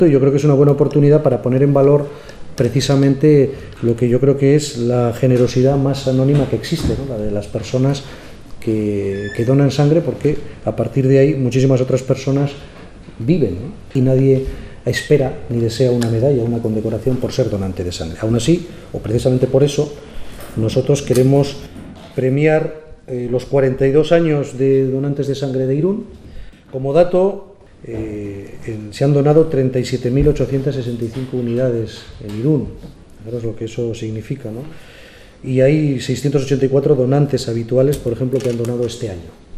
Yo creo que es una buena oportunidad para poner en valor precisamente lo que yo creo que es la generosidad más anónima que existe, ¿no? La de las personas que donan sangre, porque a partir de ahí muchísimas otras personas viven, ¿no? Y nadie espera ni desea una medalla, una condecoración por ser donante de sangre. Aún así, o precisamente por eso, nosotros queremos premiar los 42 años de donantes de sangre de Irún. Como dato, se han donado 37.865 unidades en Irún. Fijaros lo que eso significa, ¿no? Y hay 684 donantes habituales, por ejemplo, que han donado este año.